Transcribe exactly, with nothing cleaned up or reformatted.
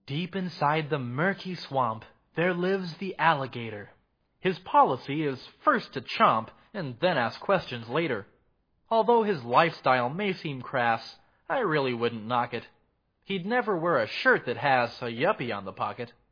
Deep inside the murky swamp, there lives the alligator. His policy is first to chomp and then ask questions later. Although his lifestyle may seem crass, I really wouldn't knock it. He'd never wear a shirt that has a yuppie on the pocket.